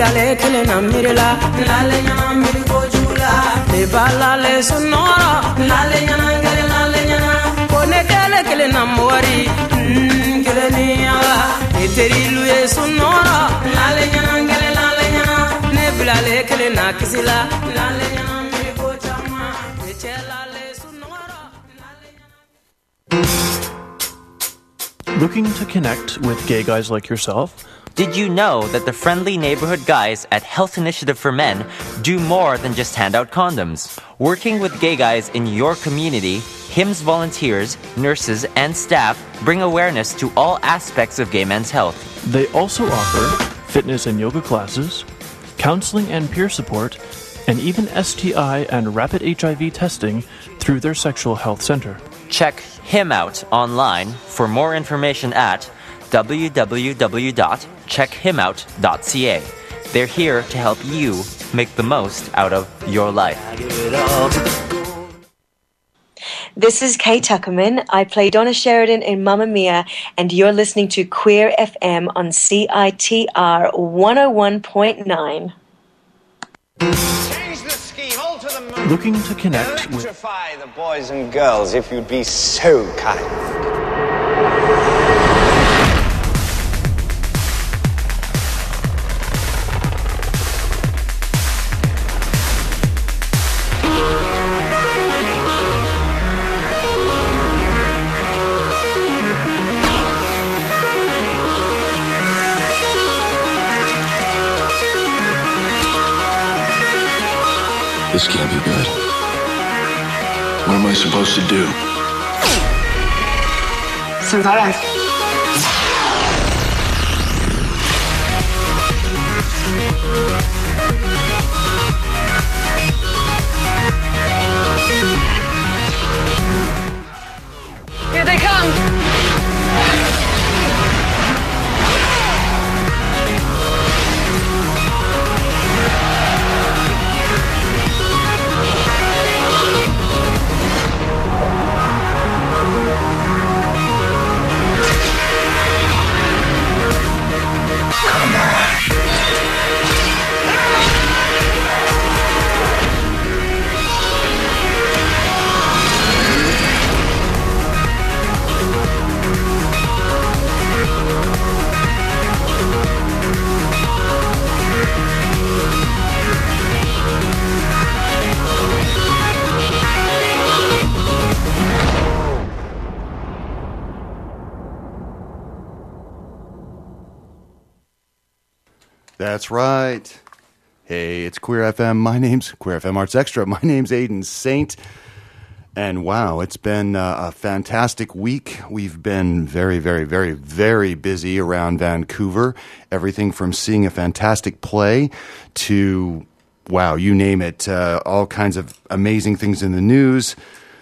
bilale kelena mirila lale nyana mirgo jula le balale sonora lale nyana ngere lale nyana kone kele kelena mori keleni ala eterilu e sonora lale nyana ngere lale nyana ne bilale kelena kisila lale nyana mirgo chama echelale sonora lale nyana. Looking to connect with gay guys like yourself? Did you know that the friendly neighborhood guys at Health Initiative for Men do more than just hand out condoms? Working with gay guys in your community, HIMSS volunteers, nurses, and staff bring awareness to all aspects of gay men's health. They also offer fitness and yoga classes, counseling and peer support, and even STI and rapid HIV testing through their sexual health center. Check him out online for more information at www.checkhimout.ca. They're here to help you make the most out of your life. This is Kay Tuckerman. I play Donna Sheridan in Mamma Mia, and you're listening to Queer FM on CITR 101.9. Change the scheme, alter the mood. Looking to connect with... Electrify the boys and girls, if you'd be so kind. This can't be good. What am I supposed to do? Sentarás. Here they come! That's right. Hey, it's Queer FM. My name's Queer FM Arts Extra. My name's Aiden Saint. And wow, it's been a fantastic week. We've been very, very, very, very busy around Vancouver. Everything from seeing a fantastic play to, wow, you name it, all kinds of amazing things in the news.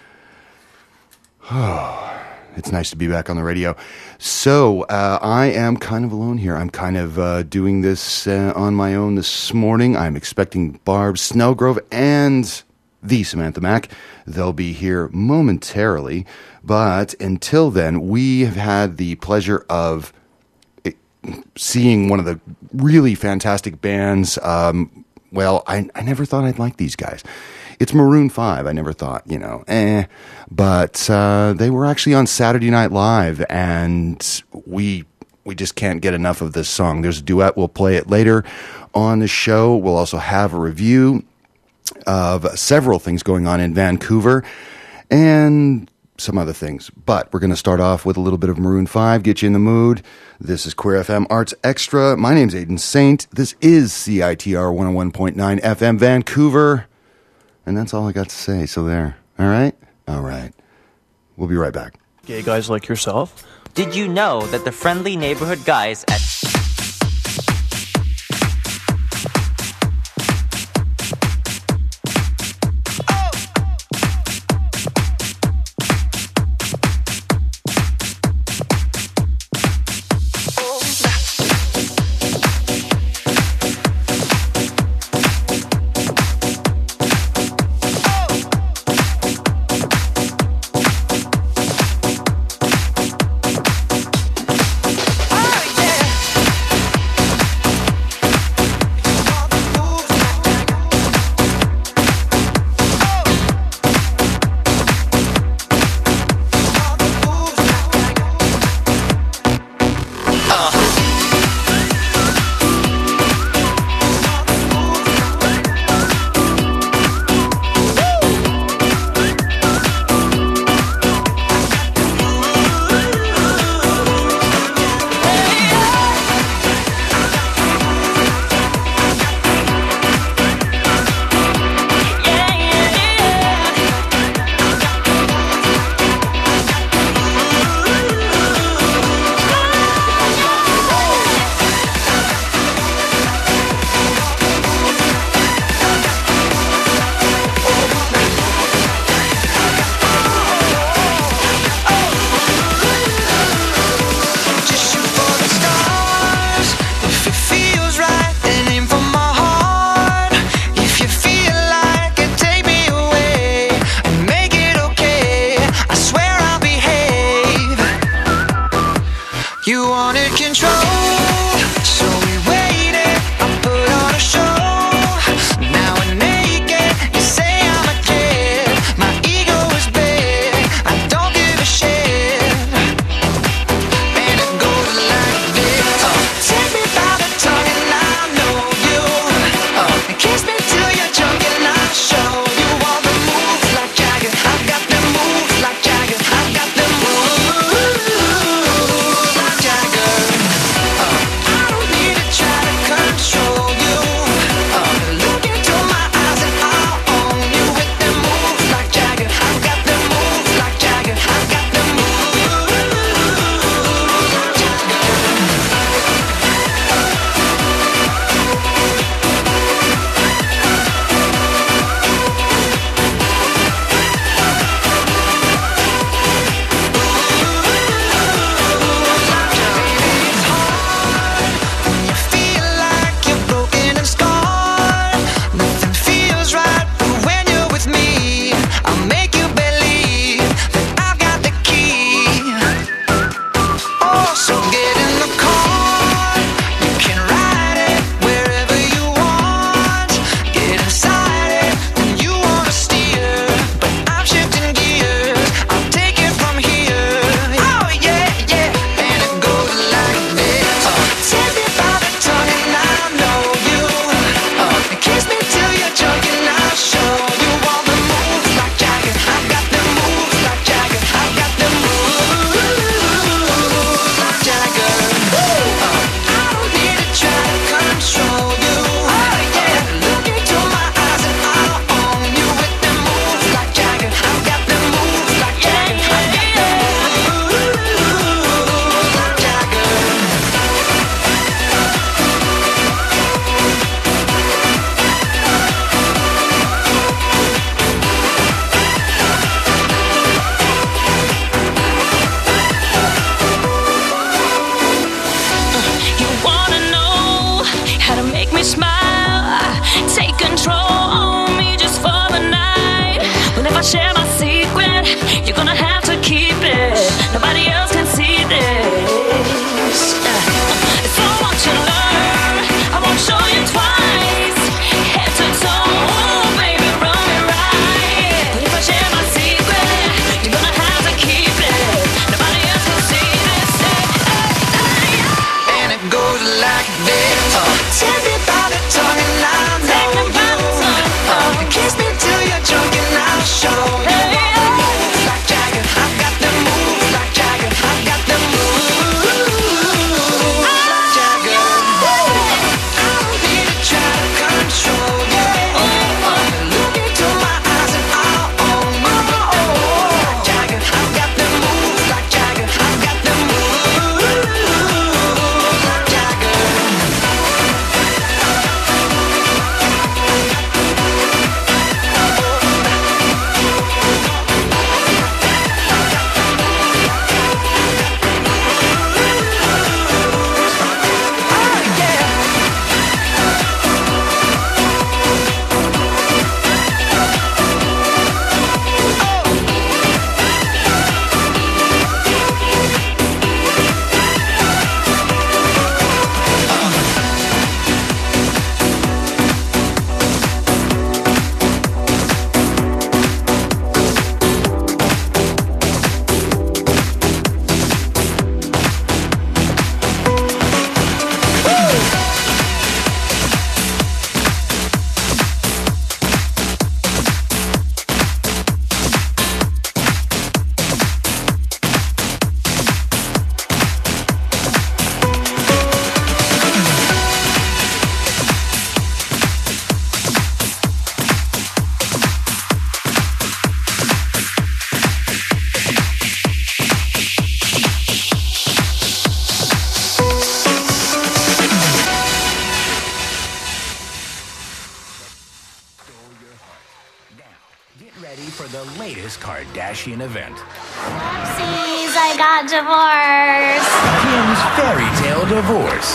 Oh, it's nice to be back on the radio. So I am kind of alone here. I'm kind of doing this on my own this morning. I'm expecting Barb Snellgrove and the Samantha Mack. They'll be here momentarily. But until then, we have had the pleasure of seeing one of the really fantastic bands. Well, I never thought I'd like these guys. It's Maroon 5. I never thought, But they were actually on Saturday Night Live, and we just can't get enough of this song. There's a duet. We'll play it later on the show. We'll also have a review of several things going on in Vancouver and some other things. But we're going to start off with a little bit of Maroon 5, get you in the mood. This is Queer FM Arts Extra. My name's Aiden Saint. This is CITR 101.9 FM Vancouver. And that's all I got to say. So there. All right? All right. We'll be right back. Gay guys like yourself? Did you know that the friendly neighborhood guys at... Oh, yeah. latest Kardashian event. Oopsies, I got divorced. Kim's fairy tale divorce.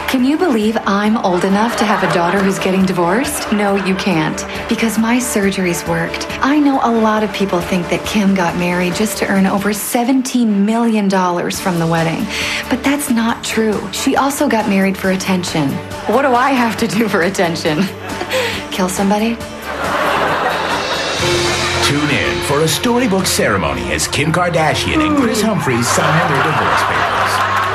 Can you believe I'm old enough to have a daughter who's getting divorced? No, you can't, because my surgeries worked. I know a lot of people think that Kim got married just to earn over $17 million from the wedding, but that's not true. She also got married for attention. What do I have to do for attention? Kill somebody? Tune in for a storybook ceremony as Kim Kardashian and Kris Humphries sign their divorce papers.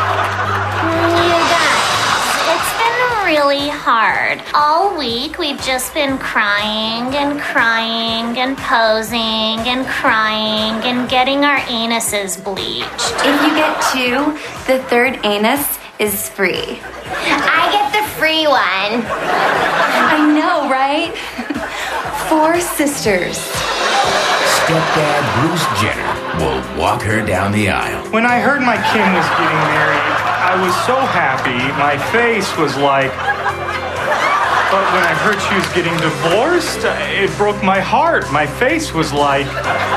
Really hard. All week we've just been crying and crying and posing and crying and getting our anuses bleached. If you get 2, the third anus is free. I get the free one. I know, right? 4 sisters. Stepdad Bruce Jenner will walk her down the aisle. When I heard my Kim was getting married, I was so happy. My face was like... But when I heard she was getting divorced, it broke my heart. My face was like...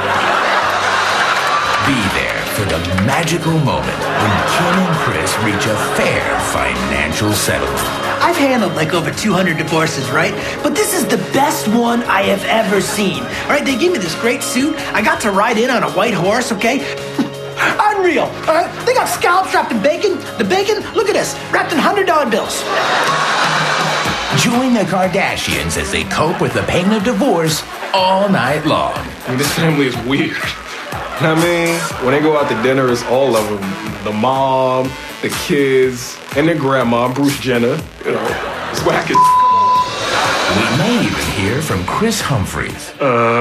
Be there for the magical moment when Kim and Kris reach a fair financial settlement. I've handled like over 200 divorces, right? But this is the best one I have ever seen. All right, they gave me this great suit. I got to ride in on a white horse, okay? Unreal. All right, they got scallops wrapped in bacon. The bacon, look at this, wrapped in $100 bills. Join the Kardashians as they cope with the pain of divorce all night long. I mean, this family is weird. I mean, when they go out to dinner, it's all of them. The mom, the kids, and their grandma, Bruce Jenner. You know, it's wacky. We may even hear from Kris Humphries.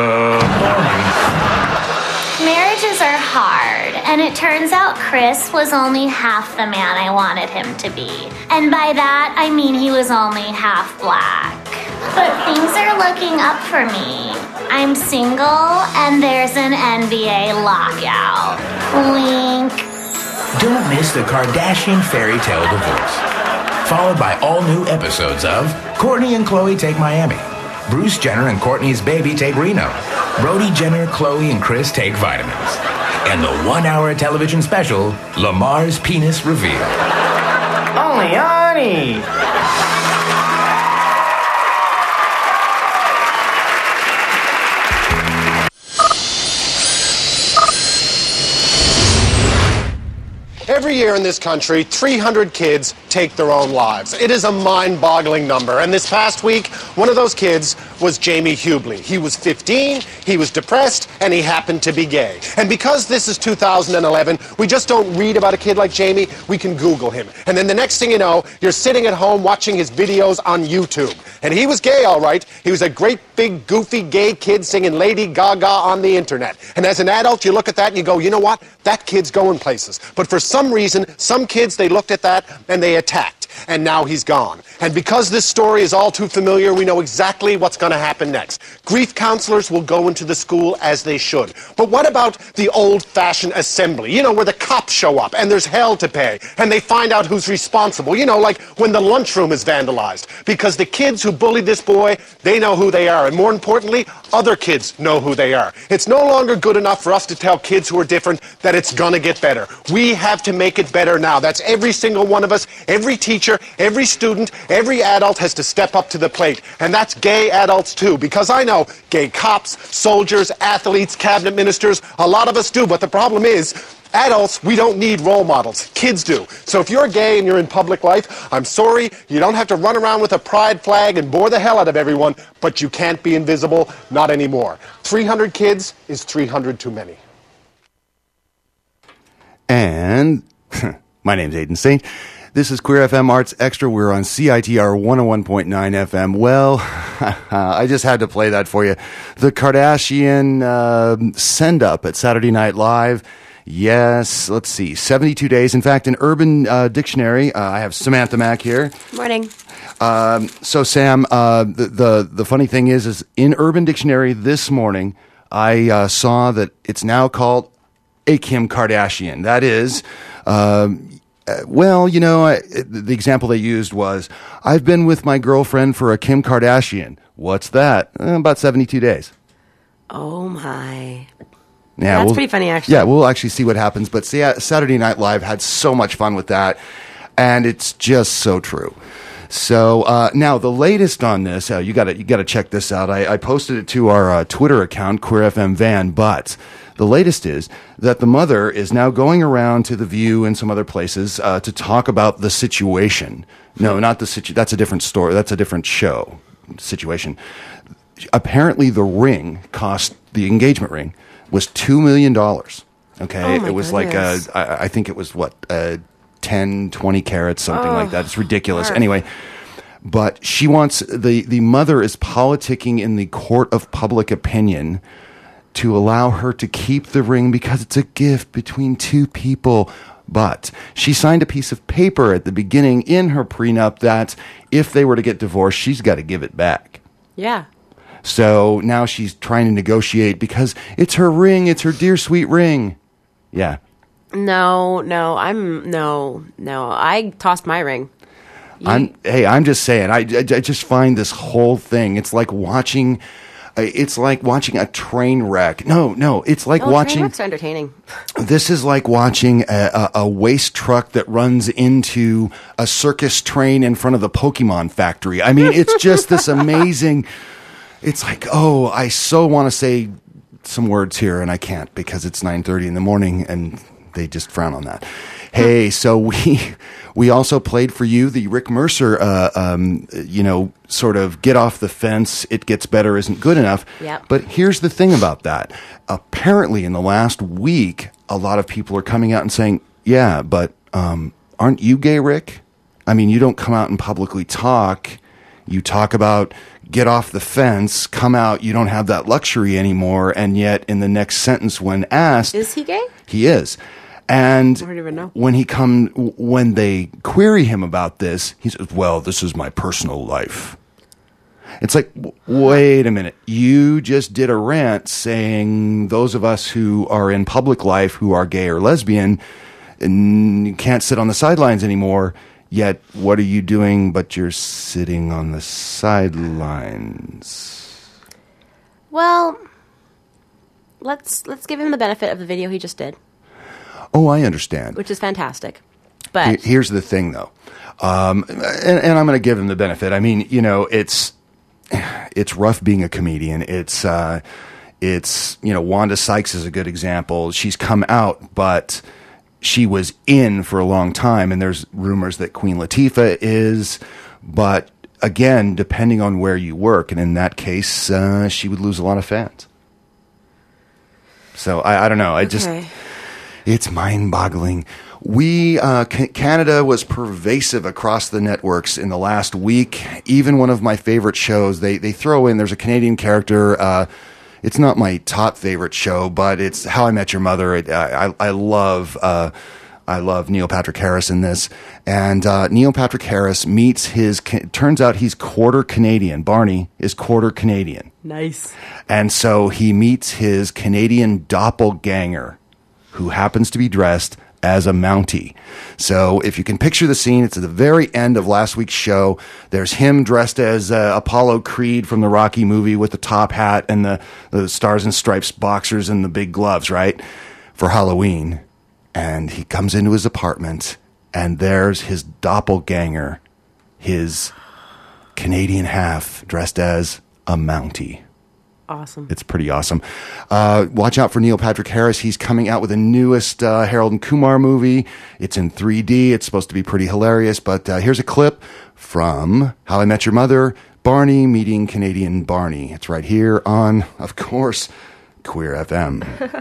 Marriages are hard, and it turns out Kris was only half the man I wanted him to be. And by that, I mean he was only half black. But things are looking up for me. I'm single, and there's an NBA lockout. Wink. Don't miss the Kardashian fairy tale divorce. Followed by all new episodes of Kourtney and Khloe Take Miami, Bruce Jenner and Kourtney's baby take Reno, Brody Jenner, Khloe, and Kris take vitamins, and the 1-hour television special, Lamar's Penis Reveal. Only honey. Every year in this country, 300 kids take their own lives. It is a mind-boggling number. And this past week, one of those kids was Jamie Hubley. He was 15, he was depressed, and he happened to be gay. And because this is 2011, we just don't read about a kid like Jamie, we can Google him. And then the next thing you know, you're sitting at home watching his videos on YouTube. And he was gay, all right. He was a great, big, goofy, gay kid singing Lady Gaga on the internet. And as an adult, you look at that and you go, you know what? That kid's going places. But for some reason, some kids, they looked at that and they attacked. And now he's gone. And because this story is all too familiar, we know exactly what's going to happen next. Grief counselors will go into the school as they should. But what about the old-fashioned assembly? You know, where the cops show up and there's hell to pay and they find out who's responsible. You know, like when the lunchroom is vandalized. Because the kids who bullied this boy, they know who they are. And more importantly, other kids know who they are. It's no longer good enough for us to tell kids who are different that it's going to get better. We have to make it better now. That's every single one of us, every teacher, every student, every adult has to step up to the plate. And that's gay adults too, because I know gay cops, soldiers, athletes, cabinet ministers, a lot of us do. But the problem is, adults, we don't need role models. Kids do. So if you're gay and you're in public life, I'm sorry, you don't have to run around with a pride flag and bore the hell out of everyone, but you can't be invisible, not anymore. 300 kids is 300 too many. And my name's Aidan Saint. This is Queer FM Arts Extra. We're on CITR 101.9 FM. Well, I just had to play that for you. The Kardashian send-up at Saturday Night Live. Yes, let's see, 72 days. In fact, in Urban Dictionary, I have Samantha Mack here. Morning. So, Sam, the funny thing is in Urban Dictionary this morning, I saw that it's now called a Kim Kardashian. That is... well, you know, the example they used was, I've been with my girlfriend for a Kim Kardashian. What's that? About 72 days. Oh, my. Yeah, that's pretty funny, actually. Yeah, we'll actually see what happens. But Saturday Night Live had so much fun with that. And it's just so true. So now the latest on this, you got to check this out. I posted it to our Twitter account, Queer FM Van, but the latest is that the mother is now going around to The View and some other places to talk about the situation. No, not the situation. That's a different story. That's a different show. Situation. Apparently, the engagement ring was $2 million. Okay, it was goodness. I think it was 10, 20 carats, something like that. It's ridiculous. Anyway, but she wants the mother is politicking in the court of public opinion to allow her to keep the ring because it's a gift between two people. But she signed a piece of paper at the beginning in her prenup that if they were to get divorced, she's got to give it back. Yeah. So now she's trying to negotiate because it's her ring. It's her dear, sweet ring. Yeah. No. I tossed my ring. I'm just saying. I just find this whole thing. It's like watching. It's like watching a train wreck. No. It's like watching. Train wrecks are entertaining. This is like watching a waste truck that runs into a circus train in front of the Pokemon factory. I mean, it's just this amazing. It's like, I so want to say some words here, and I can't because it's 9:30 in the morning, and they just frown on that. Hey, so we also played for you the Rick Mercer, sort of get off the fence, it gets better isn't good enough. Yep. But here's the thing about that. Apparently in the last week, a lot of people are coming out and saying, yeah, but aren't you gay, Rick? I mean, you don't come out and publicly talk. You talk about get off the fence, come out, you don't have that luxury anymore. And yet in the next sentence when asked... Is he gay? He is. And I don't even know. when they query him about this, he says, well, this is my personal life. It's like, wait a minute. You just did a rant saying those of us who are in public life, who are gay or lesbian, and you can't sit on the sidelines anymore. Yet, what are you doing but you're sitting on the sidelines? Well, let's give him the benefit of the video he just did. Oh, I understand. Which is fantastic. But here's the thing, though. And I'm going to give him the benefit. I mean, it's rough being a comedian. It's Wanda Sykes is a good example. She's come out, but she was in for a long time, and there's rumors that Queen Latifah is. But again, depending on where you work, and in that case, she would lose a lot of fans. So I don't know. It's mind-boggling. Canada was pervasive across the networks in the last week. Even one of my favorite shows, they throw in, there's a Canadian character. It's not my top favorite show, but it's How I Met Your Mother. I love Neil Patrick Harris in this. And Neil Patrick Harris turns out he's quarter Canadian. Barney is quarter Canadian. Nice. And so he meets his Canadian doppelganger, who happens to be dressed as a Mountie. So if you can picture the scene, it's at the very end of last week's show. There's him dressed as Apollo Creed from the Rocky movie with the top hat and the Stars and Stripes boxers and the big gloves, right? For Halloween. And he comes into his apartment, and there's his doppelganger, his Canadian half, dressed as a Mountie. Awesome. It's pretty awesome. Watch out for Neil Patrick Harris. He's coming out with the newest Harold and Kumar movie. It's in 3D. It's supposed to be pretty hilarious. But here's a clip from How I Met Your Mother, Barney meeting Canadian Barney. It's right here on, of course, Queer FM.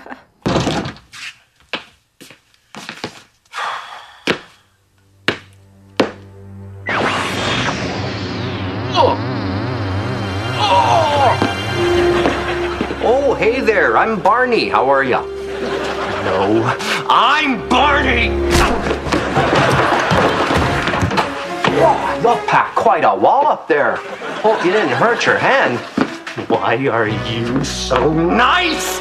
Oh, hey there, I'm Barney. How are ya? No, I'm Barney! Wow, you'll pack quite a wallop there. Hope you didn't hurt your hand. Why are you so nice?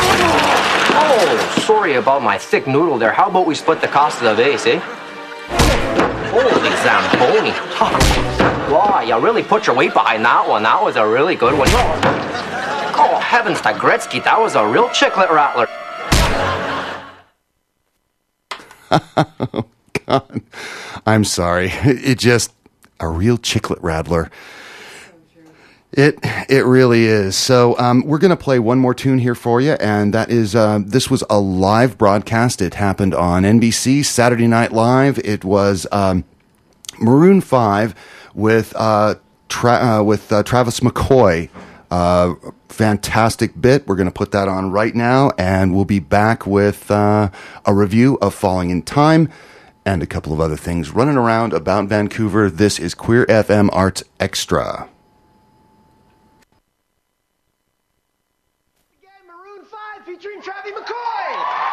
Oh, sorry about my thick noodle there. How about we split the cost of the vase, eh? Holy Zamboni. Wow, you really put your weight behind that one. That was a really good one. Oh, heavens to Gretzky, that was a real chiclet rattler. on. I'm sorry. It just a real chiclet rattler. It really is. So we're going to play one more tune here for you, and that is this was a live broadcast. It happened on NBC Saturday Night Live. It was Maroon 5 with Travis McCoy. Fantastic bit. We're going to put that on right now, and we'll be back with a review of Falling in Time and a couple of other things running around about Vancouver. This is Queer FM Arts Extra. Maroon 5 featuring Travis McCoy.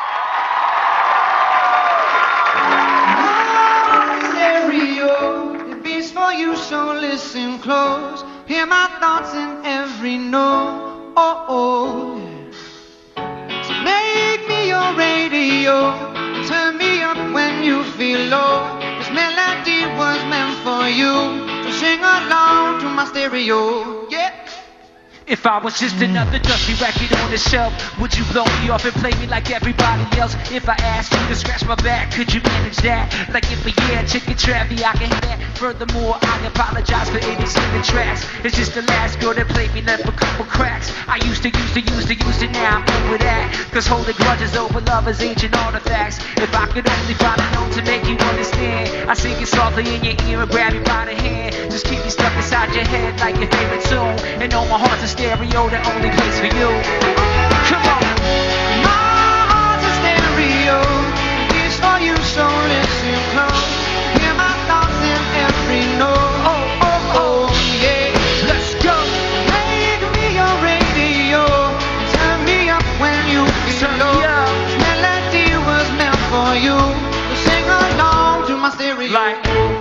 Stereo, it beats for you, so listen close. Hear my thoughts in every note. Oh, yeah. So make me your radio. Turn me up when you feel low. This melody was meant for you. So sing along to my stereo. Yeah. If I was just another dusty record on the shelf, would you blow me off and play me like everybody else? If I asked you to scratch my back, could you manage that? Like if a chicken Travie, I can hit that. Furthermore, I apologize for any single tracks. It's just the last girl that played me left a couple cracks. I used to, now I'm over that. Cause holding grudges over lovers, ancient artifacts. If I could only find a note to make you understand, I sing it softly in your ear and grab you by the hand. Just keep me stuck inside your head like your favorite tune. And know my heart's a stereo, the only place for you. Come on. My heart's a stereo, it's for you, so listen close. Hear my thoughts in every note. Oh, yeah. Let's go. Make me your radio. Turn me up when you feel low. This melody was meant for you. So sing along to my stereo. Like,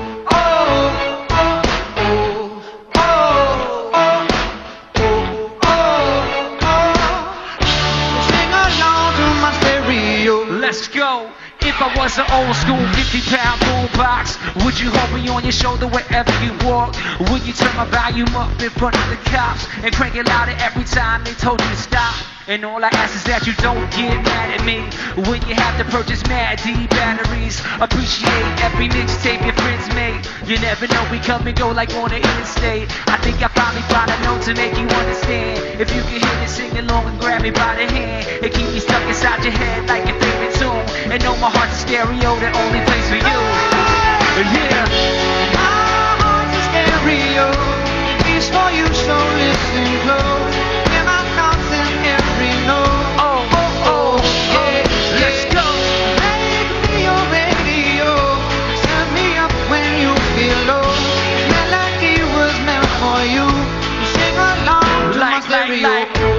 let's go. If I was an old school 50-pound boombox, would you hold me on your shoulder wherever you walk? Would you turn my volume up in front of the cops and crank it louder every time they told you to stop? And all I ask is that you don't get mad at me when you have to purchase Mad D batteries. Appreciate every mixtape your friends make. You never know, we come and go like on the interstate. I think I finally found a note to make you understand. If you can hear me sing along and grab me by the hand and keep me stuck inside your head like your favorite tune. And know my heart's a stereo, the only place for you. Yeah. My heart's a stereo, it's for you, so listen close. Hear my thoughts in every note. Oh, yeah. Let's go. Make me your radio. Turn me up when you feel low. This melody was meant for you. You sing along to my stereo.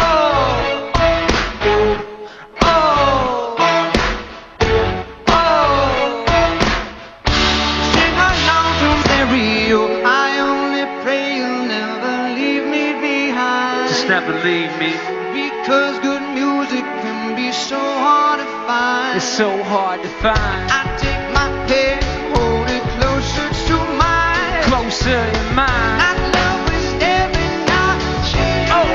Never leave me. Because good music can be so hard to find. It's so hard to find. I take my pen, hold it closer to mine. Closer in mine. I love is every night. My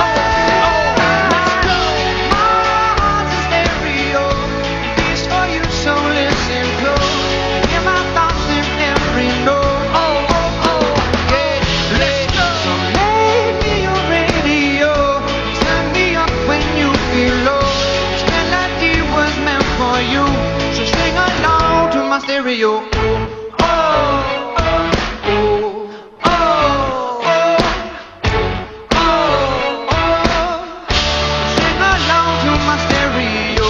heart's a stereo, beats for you, so listen close. Hear my thoughts in every note. Stereo. Sing along to my stereo.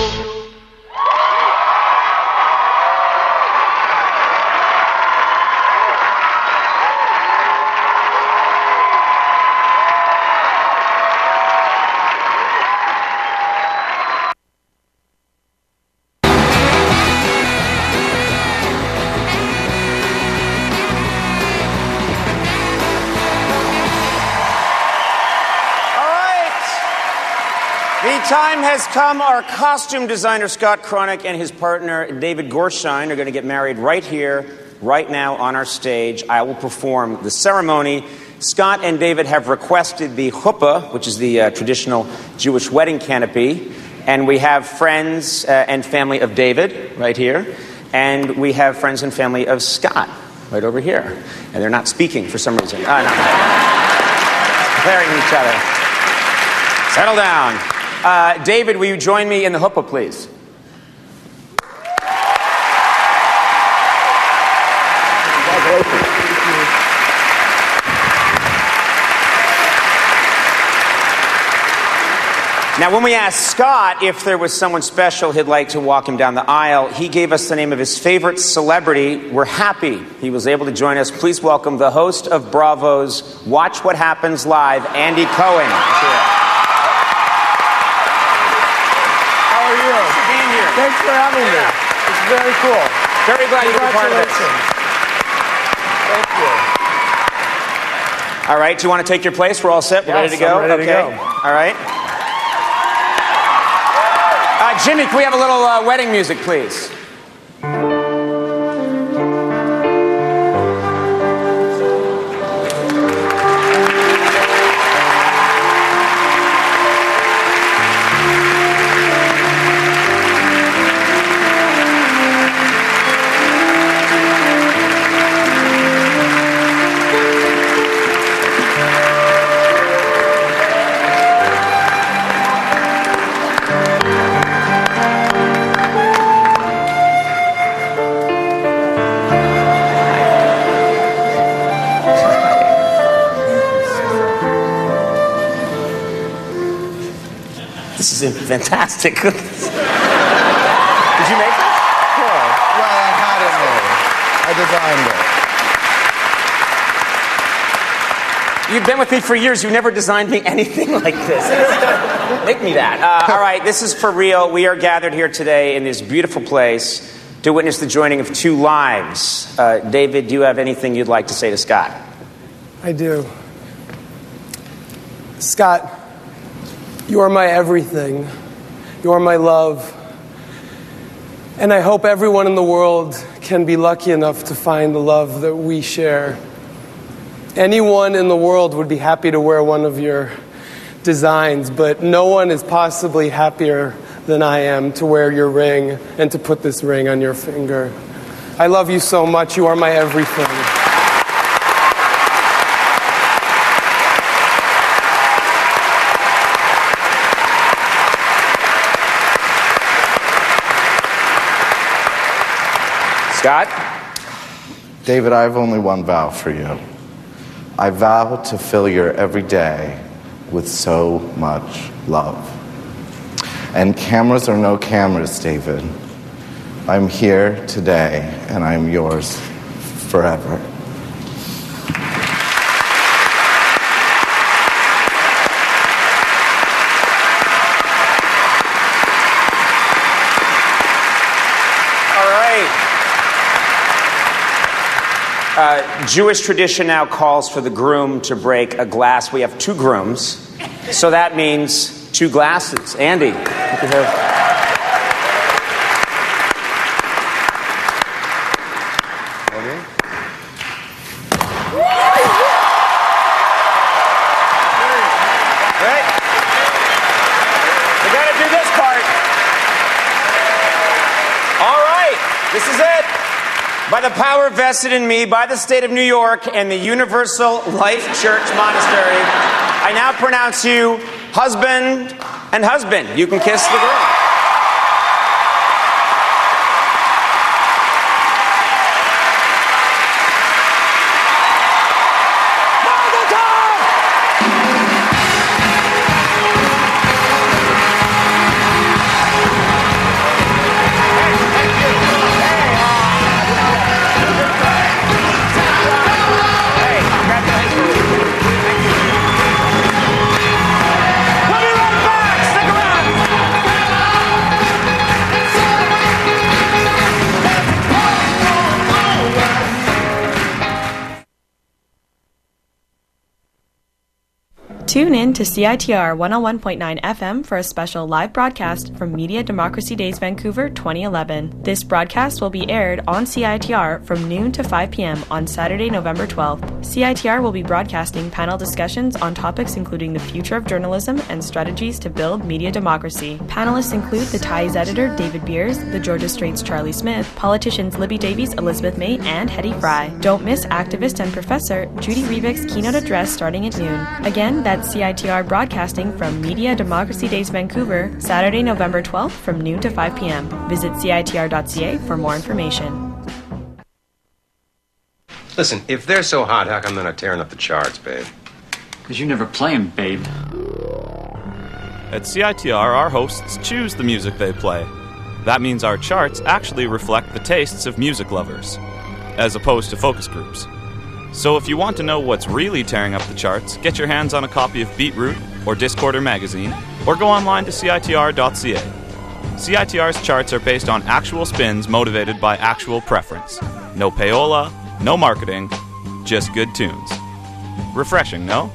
Time has come. Our costume designer, Scott Cronick, and his partner, David Gorshine, are going to get married right here, right now on our stage. I will perform the ceremony. Scott and David have requested the huppah, which is the traditional Jewish wedding canopy. And we have friends and family of David right here. And we have friends and family of Scott right over here. And they're not speaking for some reason. No. Comparing each other. Settle down. David, will you join me in the huppah, please? Now, when we asked Scott if there was someone special he'd like to walk him down the aisle, he gave us the name of his favorite celebrity. We're happy he was able to join us. Please welcome the host of Bravo's Watch What Happens Live, Andy Cohen. How are you? Thanks for being here. Thanks for having me. It's very cool. Very glad you were part of it. Thank you. All right, do you want to take your place? We're all set. We're ready to go? I'm ready to go. All right. Jimmy, can we have a little wedding music, please? This is fantastic. Did you make this? Sure. Well, I had it made. I designed it. You've been with me for years. You've never designed me anything like this. Make me that. All right, this is for real. We are gathered here today in this beautiful place to witness the joining of two lives. David, do you have anything you'd like to say to Scott? I do. Scott, you are my everything. You are my love. And I hope everyone in the world can be lucky enough to find the love that we share. Anyone in the world would be happy to wear one of your designs, but no one is possibly happier than I am to wear your ring and to put this ring on your finger. I love you so much. You are my everything. Scott? David, I have only one vow for you. I vow to fill your every day with so much love. And cameras or no cameras, David, I'm here today and I'm yours forever. Jewish tradition now calls for the groom to break a glass. We have two grooms, so that means two glasses. Andy, you can have... Right. We got to do this part. All right, this is it. By the power vested in me by the state of New York and the Universal Life Church Monastery, I now pronounce you husband and husband. You can kiss the groom. We'll be right back. Stick around. Tune in to CITR 101.9 FM for a special live broadcast from Media Democracy Days Vancouver 2011. This broadcast will be aired on CITR from noon to 5 p.m. on Saturday, November 12th. CITR will be broadcasting panel discussions on topics including the future of journalism and strategies to build media democracy. Panelists include the Times editor David Beers, the Georgia Strait's Charlie Smith, politicians Libby Davies, Elizabeth May, and Hetty Fry. Don't miss activist and professor Judy Revick's keynote address starting at noon. Again, that's CITR broadcasting from Media Democracy Days Vancouver, Saturday, November 12th from noon to 5 p.m. Visit CITR.ca for more information. Listen, if they're so hot, how come they're not tearing up the charts, babe? Because you never play them, babe. At CITR, our hosts choose the music they play. That means our charts actually reflect the tastes of music lovers, as opposed to focus groups. So if you want to know what's really tearing up the charts, get your hands on a copy of Beatroot or Discorder magazine, or go online to CITR.ca. CITR's charts are based on actual spins motivated by actual preference. No payola, no marketing, just good tunes. Refreshing, no?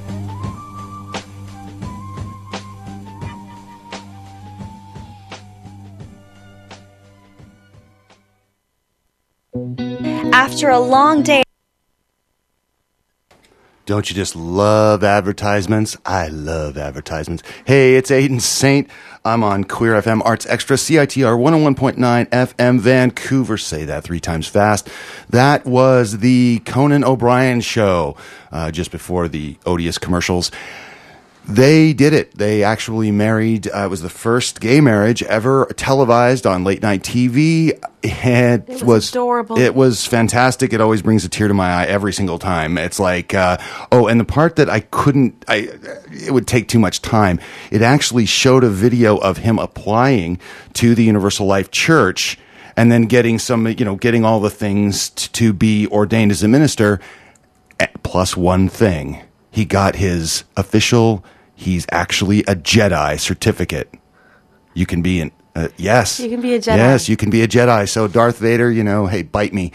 After a long day. Don't you just love advertisements? I love advertisements. Hey, it's Aiden Saint. I'm on Queer FM Arts Extra, CITR 101.9 FM Vancouver. Say that 3 times fast. That was the Conan O'Brien show just before the odious commercials. They did it. They actually married. It was the first gay marriage ever televised on late night TV. It was adorable. It was fantastic. It always brings a tear to my eye every single time. It's like, and the part that it would take too much time. It actually showed a video of him applying to the Universal Life Church and then getting getting all the things to be ordained as a minister. Plus one thing, he got his official. He's actually a Jedi certificate. You can be yes. You can be a Jedi. Yes, you can be a Jedi. So Darth Vader, hey, bite me.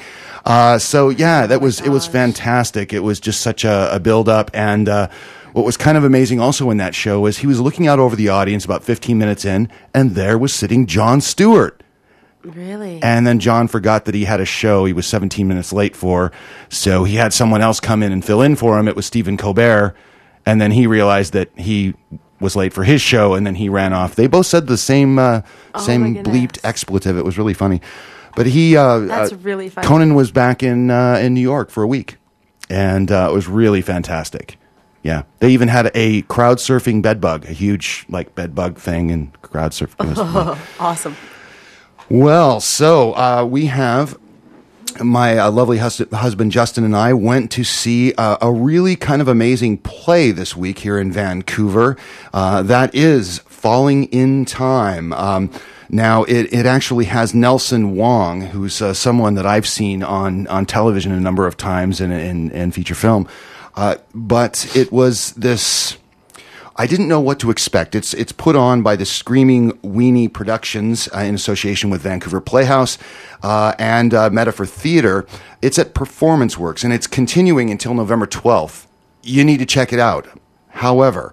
It was fantastic. It was just such a build up. And what was kind of amazing also in that show is he was looking out over the audience about 15 minutes in, and there was sitting Jon Stewart. Really? And then John forgot that he had a show he was 17 minutes late for, so he had someone else come in and fill in for him. It was Stephen Colbert. And then he realized that he was late for his show, and then he ran off. They both said the same bleeped expletive. It was really funny. But that's really funny. Conan was back in New York for a week, and it was really fantastic. Yeah, they even had a crowd surfing bedbug, a huge bed bug thing, and crowd surfing. Awesome. Well, so we have. My lovely husband Justin and I went to see a really kind of amazing play this week here in Vancouver. That is Falling in Time. Now, it actually has Nelson Wong, who's someone that I've seen on television a number of times in feature film. But it was this. I didn't know what to expect. It's put on by the Screaming Weenie Productions in association with Vancouver Playhouse and Metaphor Theatre. It's at Performance Works, and it's continuing until November 12th. You need to check it out. However,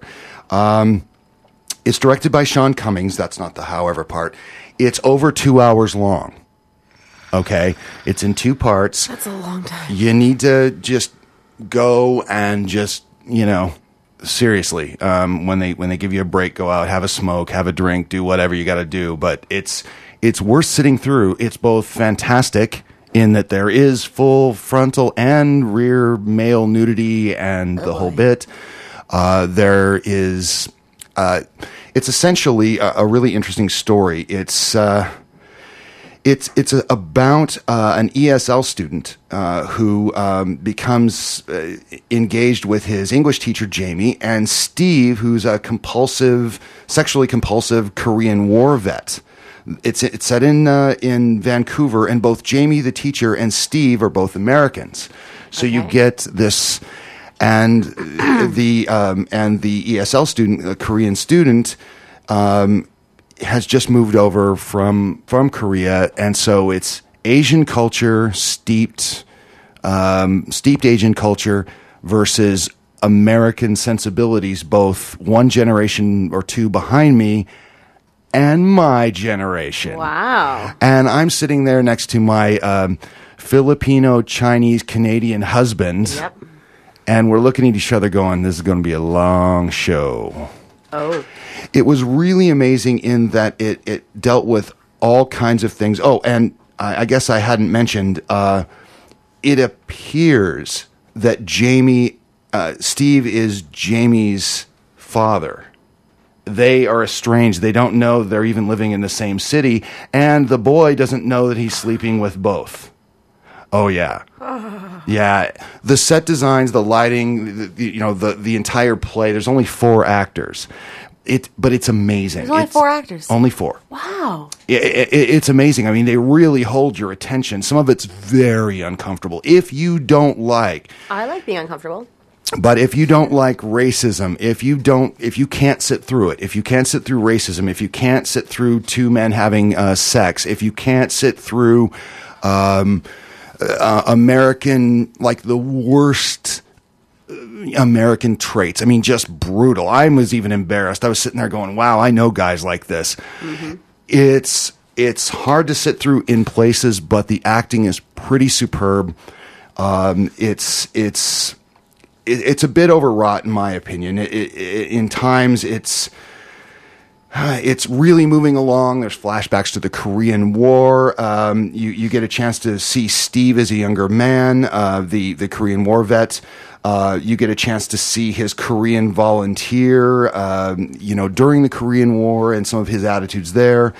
it's directed by Sean Cummings. That's not the however part. It's over 2 hours long. Okay? It's in 2 parts. That's a long time. You need to just go and just, seriously, when they give you a break, go out, have a smoke, have a drink, do whatever you got to do. But it's worth sitting through. It's both fantastic in that there is full frontal and rear male nudity and the whole bit. There is, it's essentially a really interesting story. It's about an ESL student who becomes engaged with his English teacher, Jamie, and Steve, who's a sexually compulsive Korean War vet. It's set in Vancouver, and both Jamie, the teacher, and Steve are both Americans. So you get this, and the ESL student, the Korean student, has just moved over from Korea, and so it's Asian culture, steeped Asian culture versus American sensibilities, both one generation or two behind me and my generation. Wow. And I'm sitting there next to my Filipino, Chinese, Canadian husband. Yep. And we're looking at each other going, this is going to be a long show. Oh. It was really amazing in that it dealt with all kinds of things. Oh, and I guess I hadn't mentioned, it appears that Steve is Jamie's father. They are estranged. They don't know they're even living in the same city, and the boy doesn't know that he's sleeping with both. Oh, yeah. Yeah. The set designs, the lighting, the entire play, there's only 4 actors. But it's amazing. There's only 4 actors. Only 4. Wow. It's amazing. I mean, they really hold your attention. Some of it's very uncomfortable. If you don't like... I like being uncomfortable. But if you don't like racism, if you can't sit through it, if you can't sit through racism, if you can't sit through 2 men having sex, if you can't sit through American, like the worst... American traits. I mean, just brutal. I was even embarrassed. I was sitting there going, wow, I know guys like this. Mm-hmm. It's hard to sit through in places, but the acting is pretty superb. It's a bit overwrought in my opinion. In times it's really moving along. There's flashbacks to the Korean War. You get a chance to see Steve as a younger man, the Korean War vet. You get a chance to see his Korean volunteer, during the Korean War and some of his attitudes there.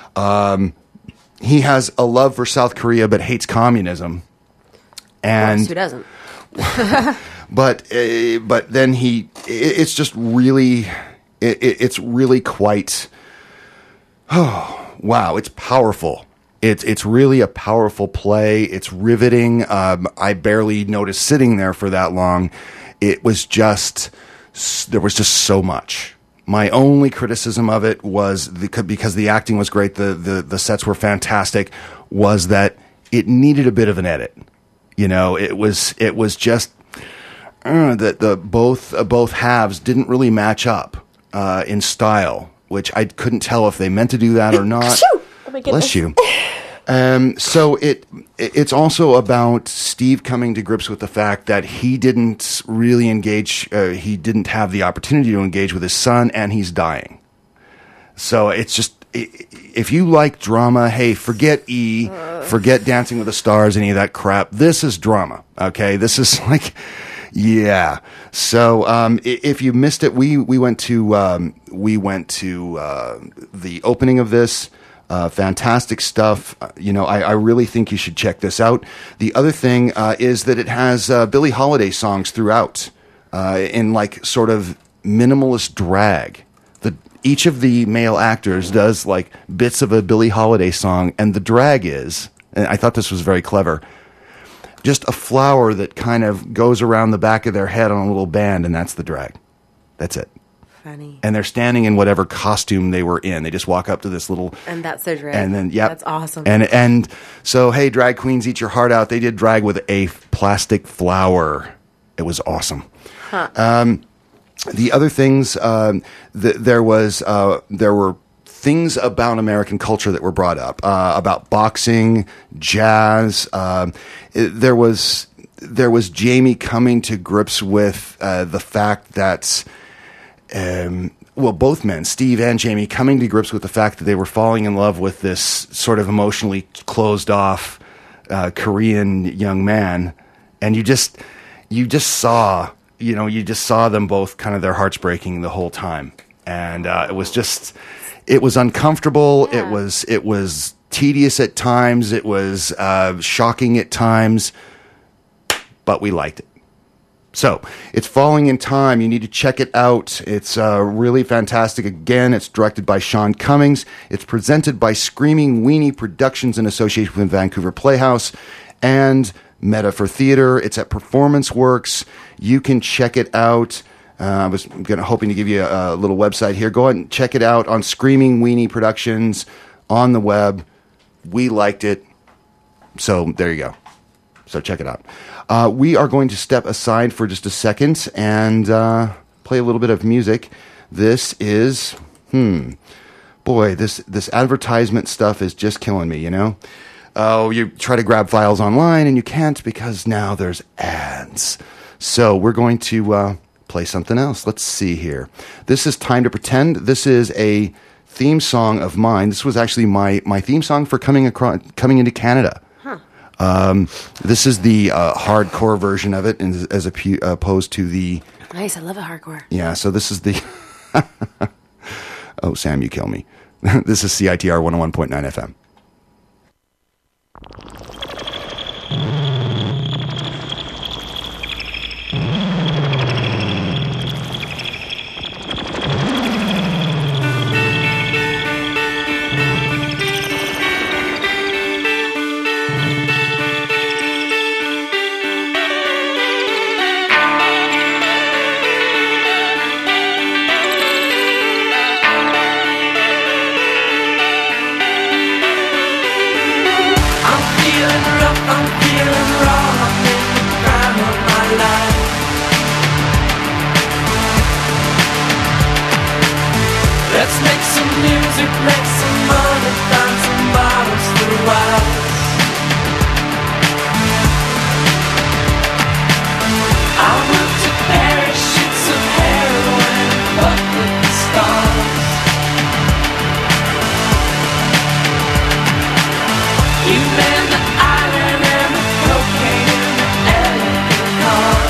He has a love for South Korea, but hates communism. And who doesn't? but then it's just really, it's really quite, oh, wow, it's powerful. It's really a powerful play. It's riveting. I barely noticed sitting there for that long. There was just so much. My only criticism of it was because the acting was great, the sets were fantastic, was that it needed a bit of an edit. It was just that both halves didn't really match up in style, which I couldn't tell if they meant to do that or not. Oh my goodness. Bless you. So it's also about Steve coming to grips with the fact that he didn't really engage. He didn't have the opportunity to engage with his son, and he's dying. So it's just, if you like drama, hey, forget forget Dancing with the Stars, any of that crap. This is drama. Okay, this is like, yeah. So if you missed it, we went to the opening of this. Fantastic stuff. I really think you should check this out. The other thing is that it has Billie Holiday songs throughout in like sort of minimalist drag. Each of the male actors does like bits of a Billie Holiday song, and the drag is, and I thought this was very clever, just a flower that kind of goes around the back of their head on a little band, and that's the drag. That's it. Funny. And they're standing in whatever costume they were in. They just walk up to this little... And that's their drag. And then, yep. That's awesome. And so, hey, drag queens, eat your heart out. They did drag with a plastic flower. It was awesome. Huh. The other things, there were things about American culture that were brought up, about boxing, jazz. There was Jamie coming to grips with the fact that... both men, Steve and Jamie, coming to grips with the fact that they were falling in love with this sort of emotionally closed off Korean young man, and you just saw them both kind of their hearts breaking the whole time, and it was uncomfortable. Yeah. It was tedious at times. It was shocking at times, but we liked it. So, it's Falling in Time. You need to check it out. It's really fantastic. Again, it's directed by Sean Cummings. It's presented by Screaming Weenie Productions in association with Vancouver Playhouse and Meta for Theatre. It's at Performance Works. You can check it out. I was hoping to give you a little website here. Go ahead and check it out on Screaming Weenie Productions on the web. We liked it. So, there you go. So check it out. We are going to step aside for just a second and play a little bit of music. This is, boy, this advertisement stuff is just killing me, you know? Oh, you try to grab files online and you can't because now there's ads. So we're going to play something else. Let's see here. This is Time to Pretend. This is a theme song of mine. This was actually my theme song for coming into Canada. This is the hardcore version of it, as opposed to the... Nice, I love a hardcore. Yeah, so this is the... Oh, Sam, you kill me. This is CITR 101.9 FM. Let's make some music, make some money, find some bottles through eyes. I went to Paris, shoot some heroin, fuck with the stars. You man the island and the cocaine and the elegant cars.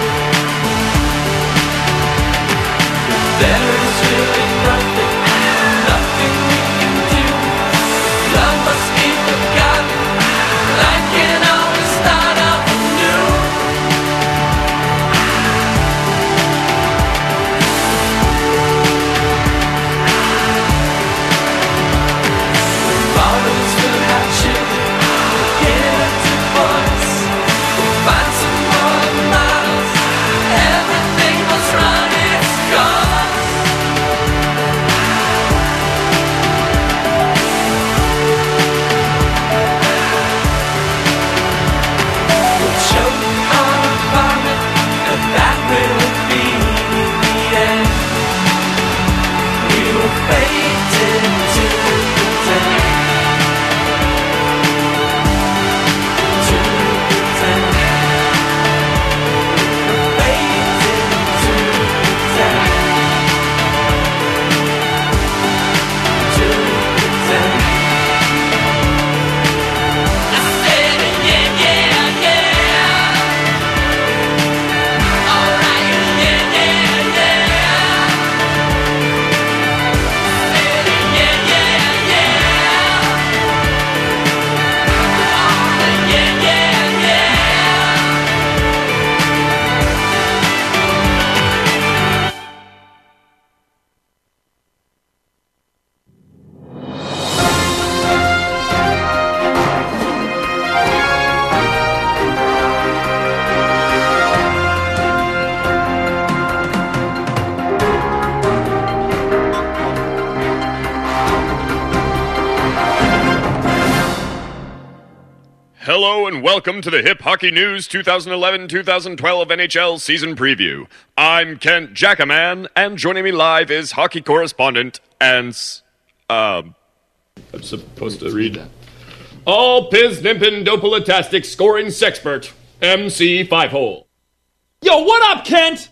There is really nothing Hello and welcome to the Hip Hockey News 2011-2012 NHL season preview. I'm Kent Jackaman, and joining me live is hockey correspondent and I'm supposed to read that. All Piz Nimpin Dopalatastic scoring sexpert, MC Fivehole. Yo, what up, Kent?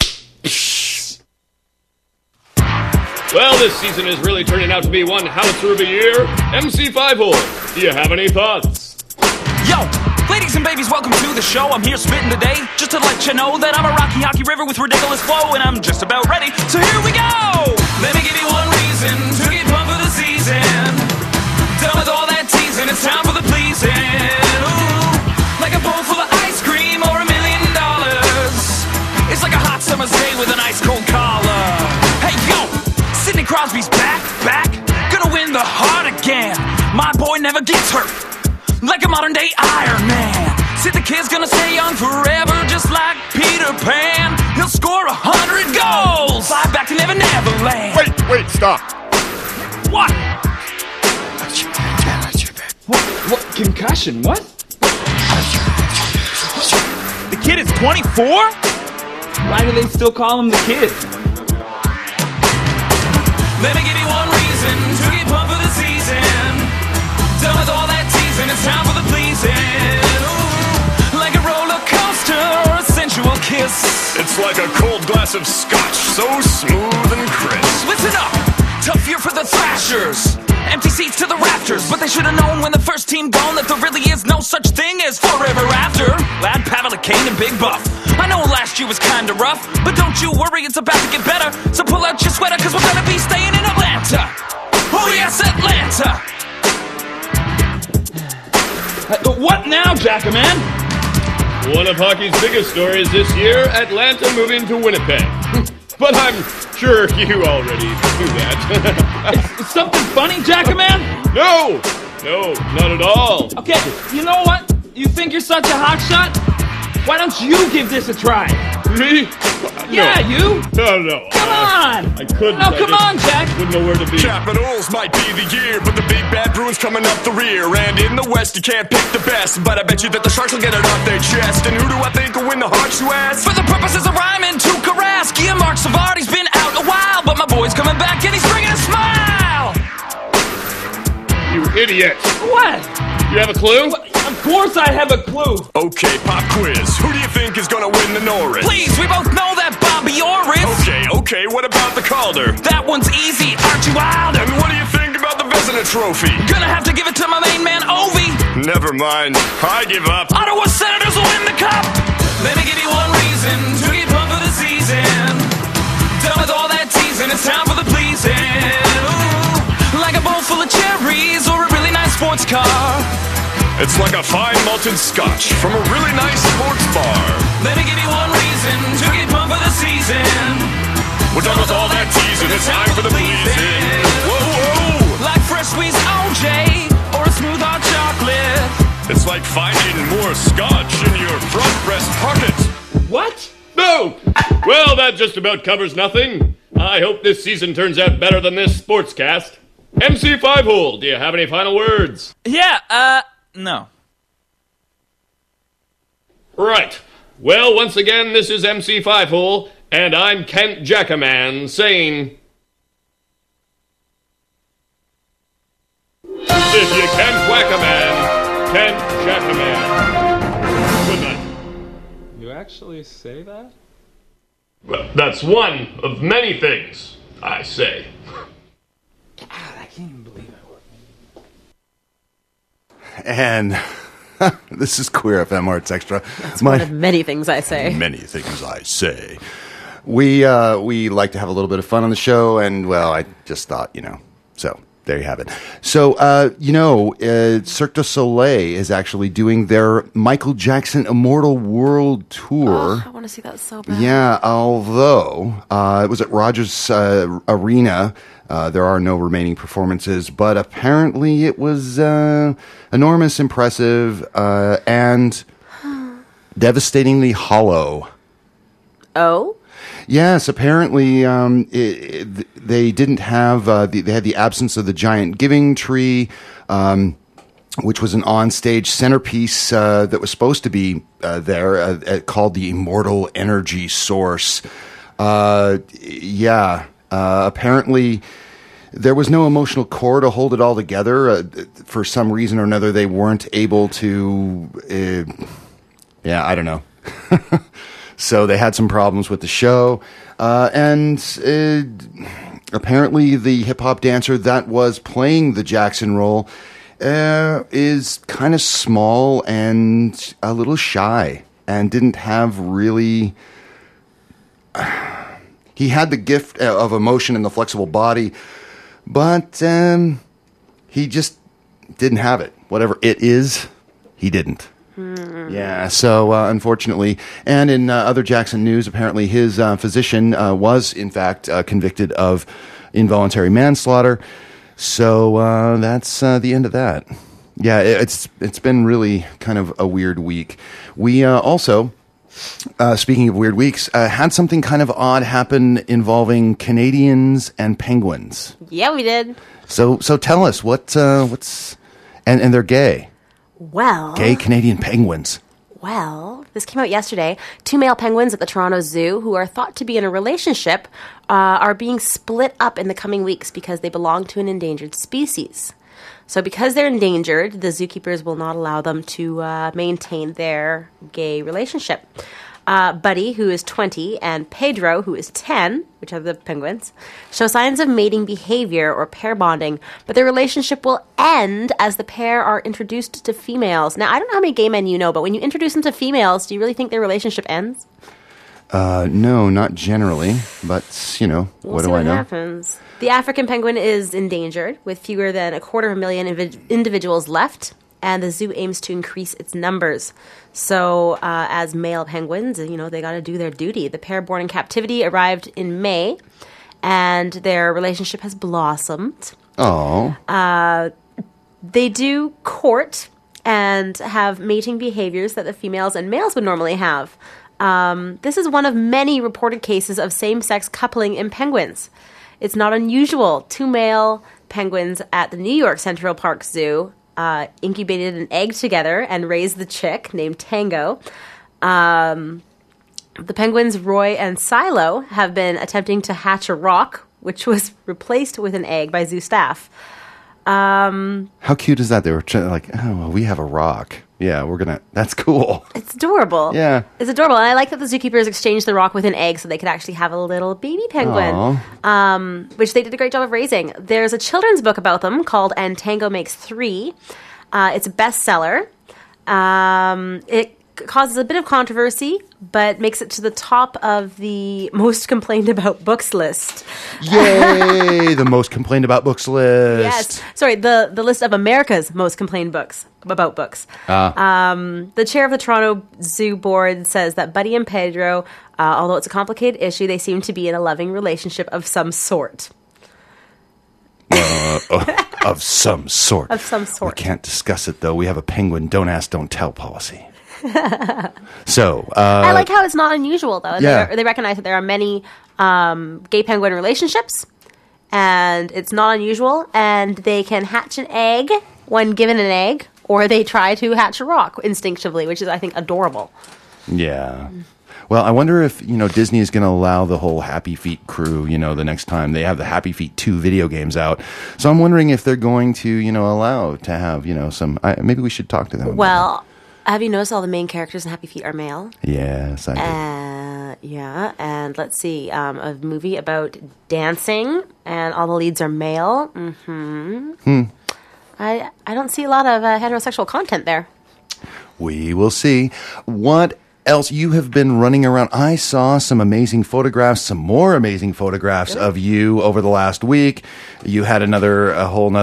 Well, this season is really turning out to be one howitzer of a year. MC Fivehole, do you have any thoughts? Yo, ladies and babies, welcome to the show. I'm here spitting today just to let you know that I'm a rocky hockey river with ridiculous flow, and I'm just about ready. So here we go! Let me give you one reason to get pumped for the season. Done with all that teasing, it's time for the pleasing. Ooh, like a bowl full of ice cream or $1 million. It's like a hot summer's day with an ice cold collar. Hey, yo, Sidney Crosby's back. Gonna win the heart again. My boy never gets hurt. Like a modern day Iron Man. Sid the Kid's gonna stay young forever, just like Peter Pan. He'll score 100 goals. Fly back to Never Neverland. Wait, stop. What? What? Concussion? What? The Kid is 24? Why do they still call him the Kid? Let me give you one reason to get pumped for the season. Done with all that teasing, it's time for the pleasing. Ooh, like a roller coaster or a sensual kiss. It's like a cold glass of scotch, so smooth and crisp. Listen up, tough year for the Thrashers. Empty seats to the rafters, but they should have known when the first team gone that there really is no such thing as forever after. Lad Pavel, Kane, and Big Buff. I know last year was kinda rough, but don't you worry, it's about to get better. So pull out your sweater, cause we're gonna be staying in Atlanta. Oh yes, Atlanta! What now, Jackaman? One of hockey's biggest stories this year, Atlanta moving to Winnipeg. But I'm sure you already knew that. Is something funny, Jackaman? No, not at all. Okay, you know what? You think you're such a hotshot? Why don't you give this a try? Me? Yeah, you. No. Come on. I couldn't. No, come on, Jack. Wouldn't know where to be. Capitals might be the year, but the big bad Bruins coming up the rear. And in the West, you can't pick the best. But I bet you that the Sharks will get it off their chest. And who do I think will win the Hawks, you ask? For the purposes of rhyming, Tuukka Rask. Yeah, Mark Savardi's been out a while, but my boy's coming back and he's bringing a smile. You idiot. What? You have a clue? Of course I have a clue. Okay, pop quiz. Who do you think is gonna win the Norris? Please, we both know that Bobby Orris. Okay, what about the Calder? That one's easy, Archie Wilder. And what do you think about the Vezina Trophy? Gonna have to give it to my main man, Ovi. Never mind, I give up. Ottawa Senators will win the cup. Let me give you one reason to get pumped for the season. Done with all that teasing, it's time for the pleasing. Ooh, like a bowl full of cherries or a really nice sports car. It's like a fine malted scotch from a really nice sports bar. Let me give you one reason to get pumped for the season. We're done with all that teasing, it's time for the pleasing. Whoa! Like fresh squeezed OJ or a smooth hot chocolate. It's like finding more scotch in your front breast pocket. What? No! Well, that just about covers nothing. I hope this season turns out better than this sportscast. MC Fivehole, do you have any final words? Yeah, no. Right. Well, once again, this is MC Fivehole, and I'm Kent Jackaman saying... If you can't whack a man, Kent Jackaman. Good night. You actually say that? Well, that's one of many things I say. God, I can't even believe it. And this is Queer FM Arts Extra. That's one of many things I say. Many things I say. We like to have a little bit of fun on the show, and, well, I just thought, so there you have it. So, Cirque du Soleil is actually doing their Michael Jackson Immortal World Tour. Oh, I want to see that so bad. Yeah, although it was at Rogers Arena. There are no remaining performances, but apparently it was enormous, impressive, and devastatingly hollow. Oh? Yes, apparently they didn't have, they had the absence of the giant giving tree. which was an onstage centerpiece that was supposed to be there, called the Immortal Energy Source. Apparently there was no emotional core to hold it all together. For some reason or another, they weren't able to... I don't know. So they had some problems with the show. And apparently the hip-hop dancer that was playing the Jackson role is kind of small and a little shy and didn't have really... He had the gift of emotion and the flexible body, but he just didn't have it. Whatever it is, he didn't. Yeah, so unfortunately, and in other Jackson news, apparently his physician was in fact convicted of involuntary manslaughter. So that's the end of that. Yeah, it's been really kind of a weird week. We also, speaking of weird weeks, had something kind of odd happen involving Canadians and penguins. Yeah, we did. So tell us what's and they're gay. Well, gay Canadian penguins. Well, this came out yesterday. 2 male penguins at the Toronto Zoo who are thought to be in a relationship are being split up in the coming weeks because they belong to an endangered species. So because they're endangered, the zookeepers will not allow them to maintain their gay relationship. Buddy, who is 20, and Pedro, who is 10, which are the penguins, show signs of mating behavior or pair bonding, but their relationship will end as the pair are introduced to females. Now, I don't know how many gay men you know, but when you introduce them to females, do you really think their relationship ends? No, not generally, but, what do I know? Happens. The African penguin is endangered, with fewer than 250,000 individuals left, and the zoo aims to increase its numbers. So, as male penguins, they got to do their duty. The pair born in captivity arrived in May, and their relationship has blossomed. Oh. They do court and have mating behaviors that the females and males would normally have. This is one of many reported cases of same-sex coupling in penguins. It's not unusual. 2 male penguins at the New York Central Park Zoo incubated an egg together and raised the chick named Tango. The penguins Roy and Silo have been attempting to hatch a rock, which was replaced with an egg by zoo staff. How cute is that? They were we have a rock. Yeah, that's cool. It's adorable. Yeah. It's adorable. And I like that the zookeepers exchanged the rock with an egg so they could actually have a little baby penguin, which they did a great job of raising. There's a children's book about them called And Tango Makes 3. It's a bestseller. It causes a bit of controversy, but makes it to the top of the most complained about books list. Yay! The most complained about books list. Yes. Sorry, the list of America's most complained books about books. The chair of the Toronto Zoo board says that Buddy and Pedro, although it's a complicated issue, they seem to be in a loving relationship of some sort. Of some sort. Of some sort. We can't discuss it, though. We have a penguin don't ask, don't tell policy. So I like how it's not unusual, though. Yeah. They recognize that there are many gay penguin relationships, and it's not unusual, and they can hatch an egg when given an egg, or they try to hatch a rock instinctively, which is, I think, adorable. Yeah. Well, I wonder if, Disney is going to allow the whole Happy Feet crew, the next time they have the Happy Feet 2 video games out. So I'm wondering if they're going to, allow to have, some... maybe we should talk to them. Well, have you noticed all the main characters in Happy Feet are male? Yes, I do. Yeah, and let's see, a movie about dancing, and all the leads are male. Mm-hmm. I don't see a lot of heterosexual content there. We will see. What else? You have been running around. I saw some amazing photographs, some more amazing photographs of you over the last week. You had another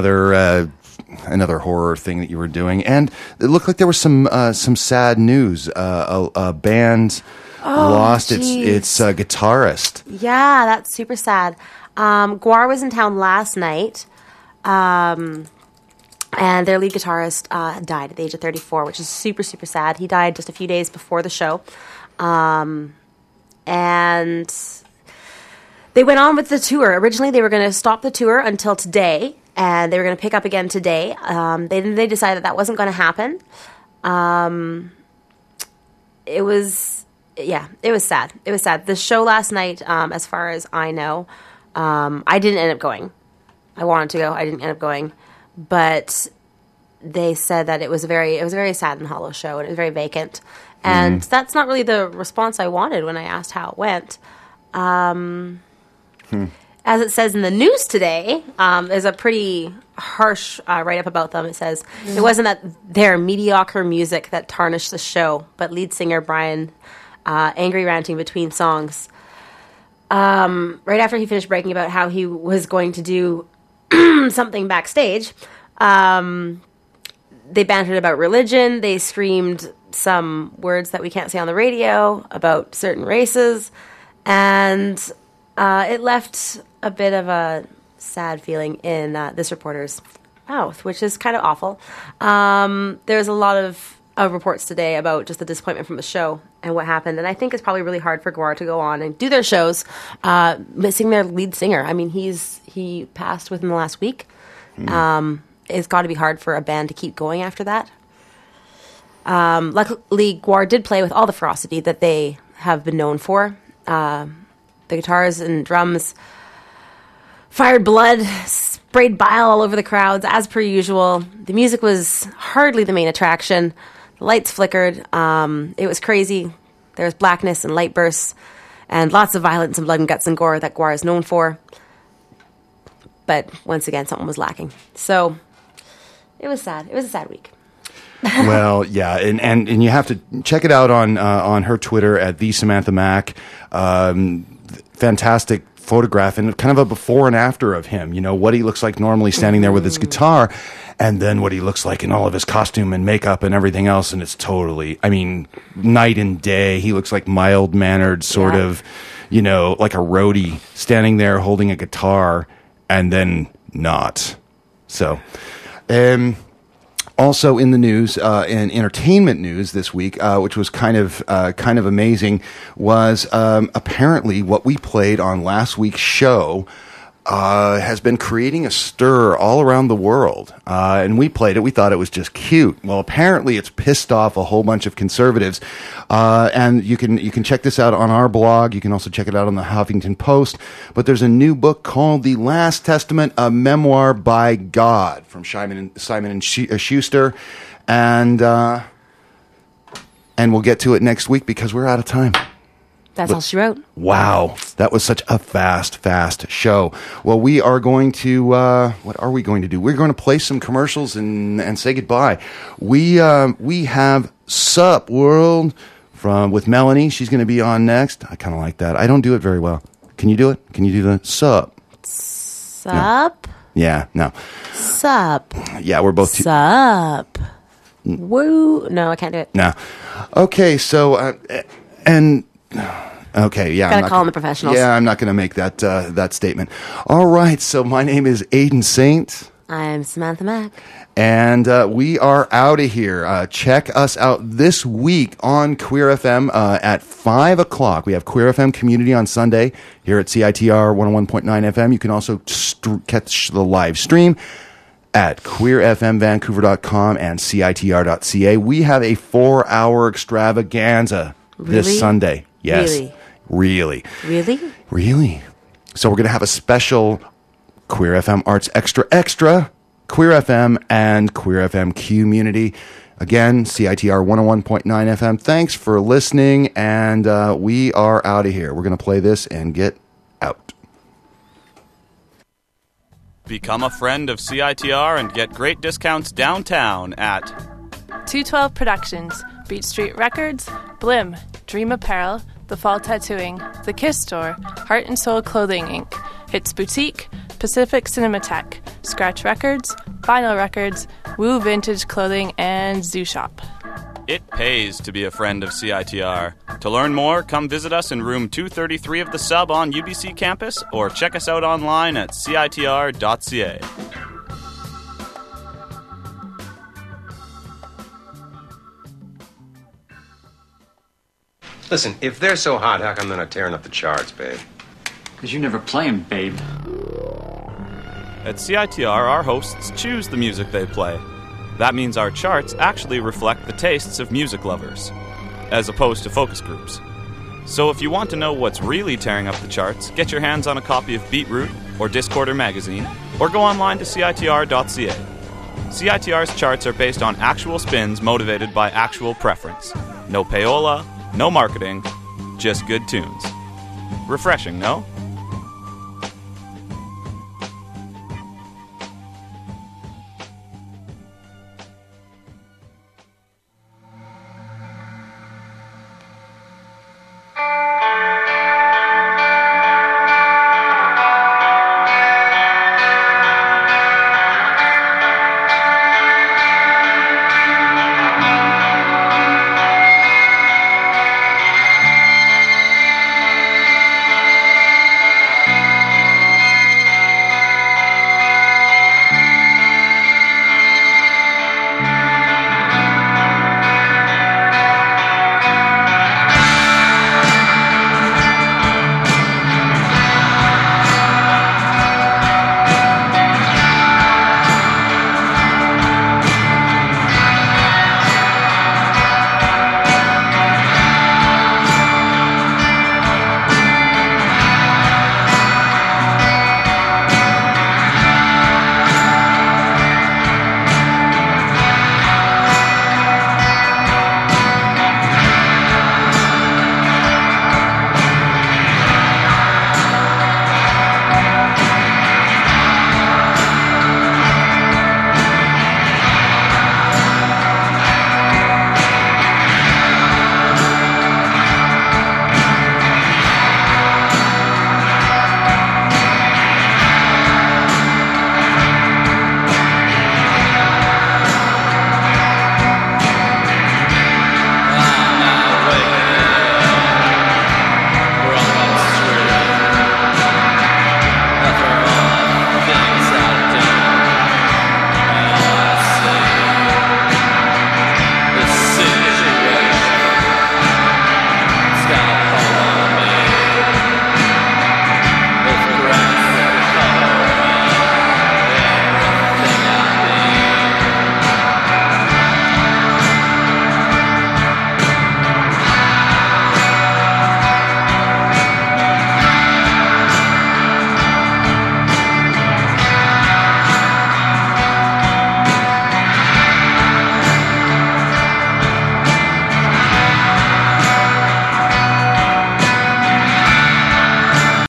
horror thing that you were doing, and it looked like there was some sad news. A band lost its guitarist. Yeah, that's super sad. Guar was in town last night, and their lead guitarist died at the age of 34, which is super, super sad. He died just a few days before the show. And they went on with the tour. Originally, they were going to stop the tour until today, and they were going to pick up again today. They decided that wasn't going to happen. It was sad. It was sad. The show last night, as far as I know, I didn't end up going. I wanted to go. I didn't end up going, but they said that it was a very sad and hollow show, and it was very vacant. And that's not really the response I wanted when I asked how it went. As it says in the news today, there's a pretty harsh write-up about them. It says, it wasn't that their mediocre music that tarnished the show, but lead singer Brian angry ranting between songs. Right after he finished breaking about how he was going to do something backstage, they bantered about religion. They screamed some words that we can't say on the radio about certain races, and it left a bit of a sad feeling in this reporter's mouth, which is kind of awful. There's a lot of reports today about just the disappointment from the show and what happened, and I think it's probably really hard for Gwar to go on and do their shows missing their lead singer. I mean, he passed within the last week. It's got to be hard for a band to keep going after that. Luckily, Gwar did play with all the ferocity that they have been known for. The guitars and drums fired blood, sprayed bile all over the crowds, as per usual. The music was hardly the main attraction. The lights flickered. It was crazy. There was blackness and light bursts, and lots of violence and blood and guts and gore that Gwar is known for. But once again, something was lacking. So it was sad. It was a sad week. Well, yeah, and you have to check it out on her Twitter at the Samantha Mac. Fantastic photograph and kind of a before and after of him. You know what he looks like normally standing there with his guitar, and then what he looks like in all of his costume and makeup and everything else. And it's totally, I mean, night and day. He looks like mild mannered, sort of, you know, like a roadie standing there holding a guitar, and then not. So, also in the news, in entertainment news this week, which was kind of amazing, was apparently what we played on last week's show has been creating a stir all around the world. And we played it. We thought it was just cute. Well, apparently it's pissed off a whole bunch of conservatives. And you can check this out on our blog. You can also check it out on the Huffington Post. But there's a new book called The Last Testament, a Memoir by God, from Simon and Schuster. And we'll get to it next week because we're out of time. That's all she wrote. Wow. That was such a fast show. Well, we are going to, what are we going to do? We're going to play some commercials and say goodbye. We have Sup World with Melanie. She's going to be on next. I kind of like that. I don't do it very well. Can you do it? Can you do the Sup? Sup? No. Yeah, no. Sup? Yeah, we're both... Sup? Woo? No, I can't do it. No. Okay, so, okay, yeah. Gotta call them the professionals. Yeah, I'm not going to make that statement. All right, so my name is Aiden Saint. I'm Samantha Mack. And we are out of here. Check us out this week on Queer FM at 5 o'clock. We have Queer FM Community on Sunday here at CITR 101.9 FM. You can also catch the live stream at queerfmvancouver.com and CITR.ca. We have a 4-hour extravaganza this Sunday. Yes. Really. So we're going to have a special Queer FM Arts Extra, Queer FM and Queer FM Community. Again, CITR 101.9 FM. Thanks for listening, and we are out of here. We're going to play this and get out. Become a friend of CITR and get great discounts downtown at 212 Productions, Beach Street Records, Blim, Dream Apparel, The Fall Tattooing, The Kiss Store, Heart and Soul Clothing Inc., Hits Boutique, Pacific Cinematheque, Scratch Records, Vinyl Records, Woo Vintage Clothing, and Zoo Shop. It pays to be a friend of CITR. To learn more, come visit us in room 233 of the Sub on UBC campus or check us out online at CITR.ca. Listen, if they're so hot, how come they're not tearing up the charts, babe? Because you never play 'em, babe. At CITR, our hosts choose the music they play. That means our charts actually reflect the tastes of music lovers, as opposed to focus groups. So if you want to know what's really tearing up the charts, get your hands on a copy of Beatroot or Discorder magazine, or go online to CITR.ca. CITR's charts are based on actual spins motivated by actual preference. No payola, no marketing, just good tunes. Refreshing, no?